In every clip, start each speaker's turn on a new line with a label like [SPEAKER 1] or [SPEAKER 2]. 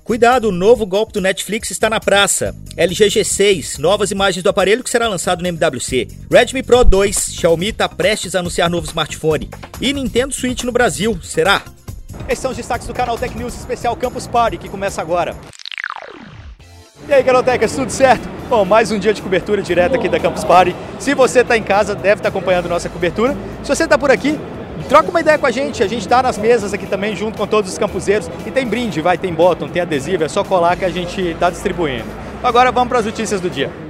[SPEAKER 1] Cuidado, o novo golpe do Netflix está na praça. LG G6, novas imagens do aparelho que será lançado no MWC. Redmi Pro 2, Xiaomi está prestes a anunciar novo smartphone. E Nintendo Switch no Brasil, será? Esses são os destaques do canal Tech News especial Campus Party, que começa agora. E aí, Galotecas, tudo certo? Bom, mais um dia de cobertura direta aqui da Campus Party. Se você está em casa, deve estar acompanhando nossa cobertura. Se você está por aqui, troca uma ideia com a gente está nas mesas aqui também, junto com todos os campuseiros. E tem brinde, tem bottom, tem adesivo, é só colar que a gente está distribuindo. Agora vamos para as notícias do dia.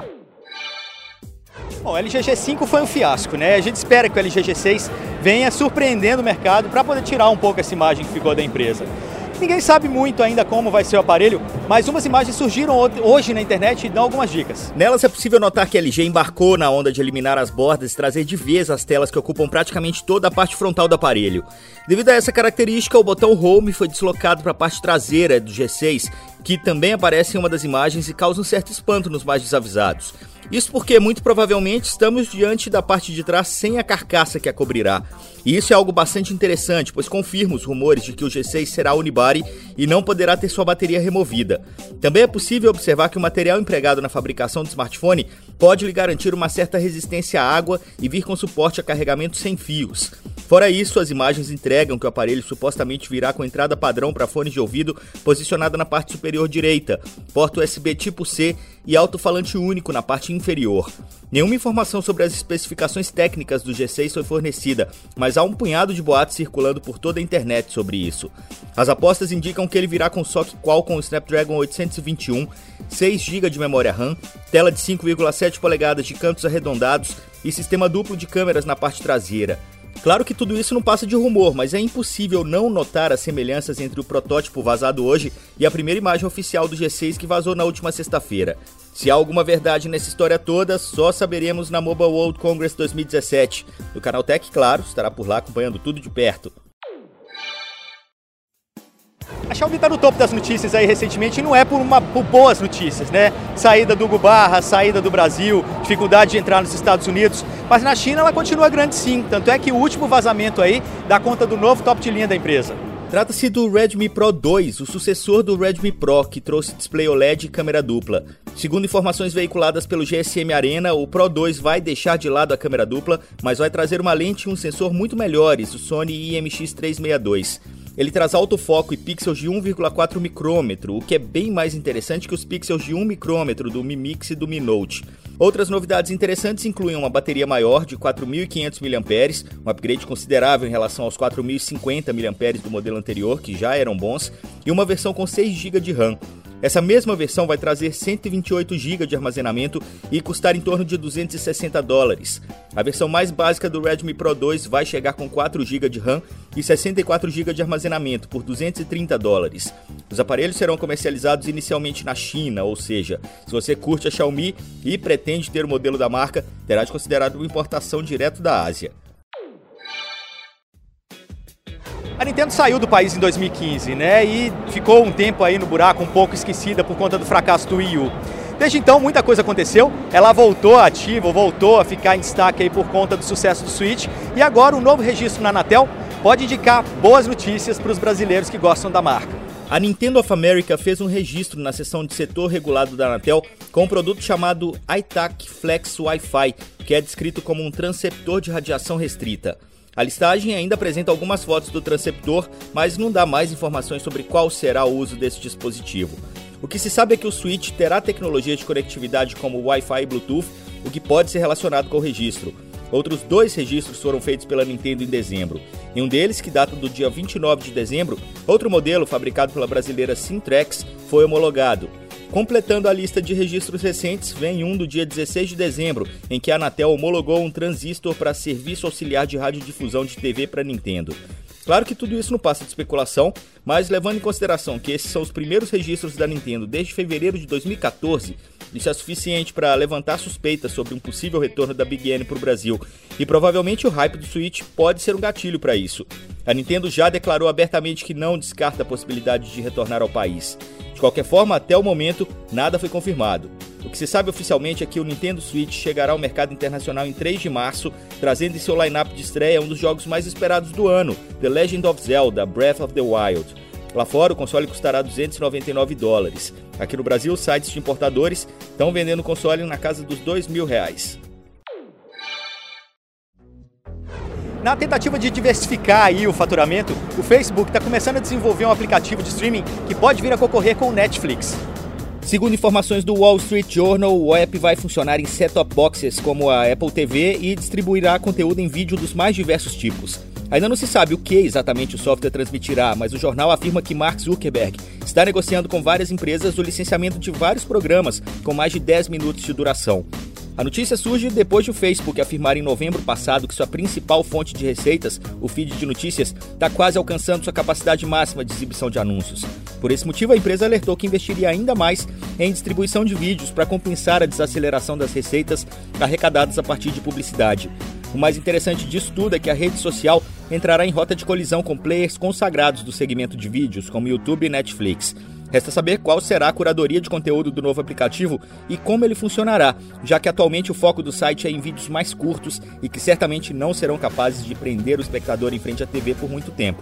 [SPEAKER 1] Bom, o LG G5 foi um fiasco, né? A gente espera que o LG G6 venha surpreendendo o mercado para poder tirar um pouco essa imagem que ficou da empresa. Ninguém sabe muito ainda como vai ser o aparelho, mas umas imagens surgiram hoje na internet e dão algumas dicas. Nelas é possível notar que a LG embarcou na onda de eliminar as bordas e trazer de vez as telas que ocupam praticamente toda a parte frontal do aparelho. Devido a essa característica, o botão Home foi deslocado para a parte traseira do G6, que também aparece em uma das imagens e causa um certo espanto nos mais desavisados. Isso porque, muito provavelmente, estamos diante da parte de trás sem a carcaça que a cobrirá. E isso é algo bastante interessante, pois confirma os rumores de que o G6 será unibody e não poderá ter sua bateria removida. Também é possível observar que o material empregado na fabricação do smartphone pode lhe garantir uma certa resistência à água e vir com suporte a carregamento sem fios. Fora isso, as imagens entregam que o aparelho supostamente virá com entrada padrão para fones de ouvido posicionada na parte superior direita, porta USB tipo C e alto-falante único na parte inferior. Nenhuma informação sobre as especificações técnicas do G6 foi fornecida, mas há um punhado de boatos circulando por toda a internet sobre isso. As apostas indicam que ele virá com SoC Qualcomm Snapdragon 821, 6 GB de memória RAM, tela de 5,7 polegadas de cantos arredondados e sistema duplo de câmeras na parte traseira. Claro que tudo isso não passa de rumor, mas é impossível não notar as semelhanças entre o protótipo vazado hoje e a primeira imagem oficial do G6 que vazou na última sexta-feira. Se há alguma verdade nessa história toda, só saberemos na Mobile World Congress 2017. O canal Tech, claro, estará por lá acompanhando tudo de perto. A Xiaomi está no topo das notícias aí recentemente e não é por boas notícias, né? Saída do Hugo Barra, saída do Brasil, dificuldade de entrar nos Estados Unidos, mas na China ela continua grande sim, tanto é que o último vazamento aí dá conta do novo top de linha da empresa. Trata-se do Redmi Pro 2, o sucessor do Redmi Pro, que trouxe display OLED e câmera dupla. Segundo informações veiculadas pelo GSM Arena, o Pro 2 vai deixar de lado a câmera dupla, mas vai trazer uma lente e um sensor muito melhores, o Sony IMX362. Ele traz autofoco e pixels de 1,4 micrômetro, o que é bem mais interessante que os pixels de 1 micrômetro do Mi Mix e do Mi Note. Outras novidades interessantes incluem uma bateria maior de 4.500 mAh, um upgrade considerável em relação aos 4.050 mAh do modelo anterior, que já eram bons, e uma versão com 6 GB de RAM. Essa mesma versão vai trazer 128 GB de armazenamento e custar em torno de $260. A versão mais básica do Redmi Pro 2 vai chegar com 4 GB de RAM e 64 GB de armazenamento por $230. Os aparelhos serão comercializados inicialmente na China, ou seja, se você curte a Xiaomi e pretende ter o modelo da marca, terá de considerar uma importação direto da Ásia. A Nintendo saiu do país em 2015, né, e ficou um tempo aí no buraco, um pouco esquecida por conta do fracasso do Wii U. Desde então, muita coisa aconteceu, ela voltou ativa, voltou a ficar em destaque aí por conta do sucesso do Switch, e agora um novo registro na Anatel pode indicar boas notícias para os brasileiros que gostam da marca. A Nintendo of America fez um registro na seção de setor regulado da Anatel com um produto chamado iTac Flex Wi-Fi, que é descrito como um transceptor de radiação restrita. A listagem ainda apresenta algumas fotos do transceptor, mas não dá mais informações sobre qual será o uso desse dispositivo. O que se sabe é que o Switch terá tecnologia de conectividade como Wi-Fi e Bluetooth, o que pode ser relacionado com o registro. Outros 2 registros foram feitos pela Nintendo em dezembro. Em um deles, que data do dia 29 de dezembro, outro modelo fabricado pela brasileira Syntrex foi homologado. Completando a lista de registros recentes, vem um do dia 16 de dezembro, em que a Anatel homologou um transistor para serviço auxiliar de radiodifusão de TV para Nintendo. Claro que tudo isso não passa de especulação, mas levando em consideração que esses são os primeiros registros da Nintendo desde fevereiro de 2014, isso é suficiente para levantar suspeitas sobre um possível retorno da Big N para o Brasil, e provavelmente o hype do Switch pode ser um gatilho para isso. A Nintendo já declarou abertamente que não descarta a possibilidade de retornar ao país. De qualquer forma, até o momento, nada foi confirmado. O que se sabe oficialmente é que o Nintendo Switch chegará ao mercado internacional em 3 de março, trazendo em seu line-up de estreia um dos jogos mais esperados do ano, The Legend of Zelda: Breath of the Wild. Lá fora, o console custará $299. Aqui no Brasil, sites de importadores estão vendendo o console na casa dos R$2.000. Na tentativa de diversificar aí o faturamento, o Facebook está começando a desenvolver um aplicativo de streaming que pode vir a concorrer com o Netflix. Segundo informações do Wall Street Journal, o app vai funcionar em set-top boxes como a Apple TV e distribuirá conteúdo em vídeo dos mais diversos tipos. Ainda não se sabe o que exatamente o software transmitirá, mas o jornal afirma que Mark Zuckerberg está negociando com várias empresas o licenciamento de vários programas com mais de 10 minutos de duração. A notícia surge depois de o Facebook afirmar em novembro passado que sua principal fonte de receitas, o feed de notícias, está quase alcançando sua capacidade máxima de exibição de anúncios. Por esse motivo, a empresa alertou que investiria ainda mais em distribuição de vídeos para compensar a desaceleração das receitas arrecadadas a partir de publicidade. O mais interessante disso tudo é que a rede social entrará em rota de colisão com players consagrados do segmento de vídeos, como YouTube e Netflix. Resta saber qual será a curadoria de conteúdo do novo aplicativo e como ele funcionará, já que atualmente o foco do site é em vídeos mais curtos e que certamente não serão capazes de prender o espectador em frente à TV por muito tempo.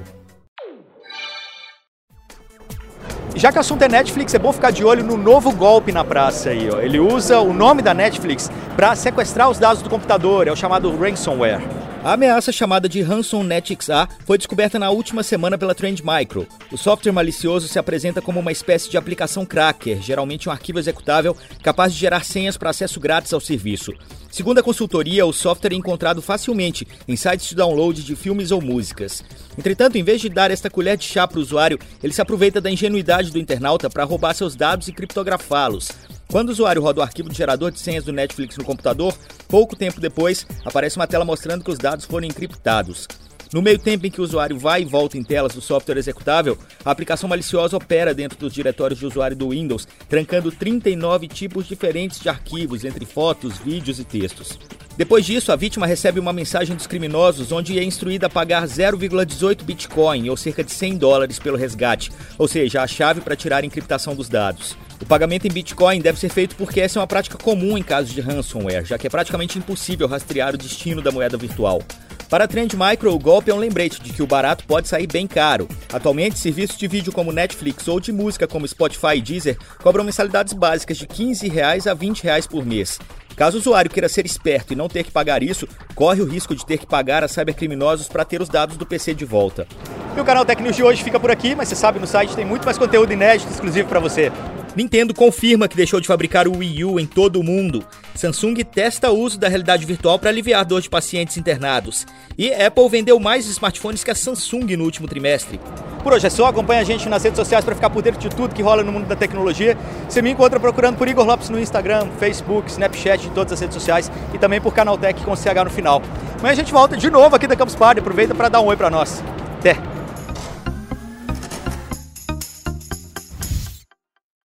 [SPEAKER 1] Já que o assunto é Netflix, é bom ficar de olho no novo golpe na praça aí, ó. Ele usa o nome da Netflix para sequestrar os dados do computador, é o chamado ransomware. A ameaça chamada de Ransom-Net XA foi descoberta na última semana pela Trend Micro. O software malicioso se apresenta como uma espécie de aplicação cracker, geralmente um arquivo executável capaz de gerar senhas para acesso grátis ao serviço. Segundo a consultoria, o software é encontrado facilmente em sites de download de filmes ou músicas. Entretanto, em vez de dar esta colher de chá para o usuário, ele se aproveita da ingenuidade do internauta para roubar seus dados e criptografá-los. Quando o usuário roda o arquivo de gerador de senhas do Netflix no computador, pouco tempo depois, aparece uma tela mostrando que os dados foram encriptados. No meio tempo em que o usuário vai e volta em telas do software executável, a aplicação maliciosa opera dentro dos diretórios de usuário do Windows, trancando 39 tipos diferentes de arquivos, entre fotos, vídeos e textos. Depois disso, a vítima recebe uma mensagem dos criminosos onde é instruída a pagar 0,18 Bitcoin, ou cerca de $100 pelo resgate, ou seja, a chave para tirar a encriptação dos dados. O pagamento em Bitcoin deve ser feito porque essa é uma prática comum em casos de ransomware, já que é praticamente impossível rastrear o destino da moeda virtual. Para a Trend Micro, o golpe é um lembrete de que o barato pode sair bem caro. Atualmente, serviços de vídeo como Netflix ou de música como Spotify e Deezer cobram mensalidades básicas de R$15 a R$20 por mês. Caso o usuário queira ser esperto e não ter que pagar isso, corre o risco de ter que pagar a cybercriminosos para ter os dados do PC de volta. E o canal Tech News de hoje fica por aqui, mas você sabe, no site tem muito mais conteúdo inédito exclusivo para você. Nintendo confirma que deixou de fabricar o Wii U em todo o mundo. Samsung testa o uso da realidade virtual para aliviar a dor de pacientes internados. E Apple vendeu mais smartphones que a Samsung no último trimestre. Por hoje é só, acompanha a gente nas redes sociais para ficar por dentro de tudo que rola no mundo da tecnologia. Você me encontra procurando por Igor Lopes no Instagram, Facebook, Snapchat, em todas as redes sociais e também por Canaltech com CH no final. Amanhã a gente volta de novo aqui da Campus Party, aproveita para dar um oi para nós. Até!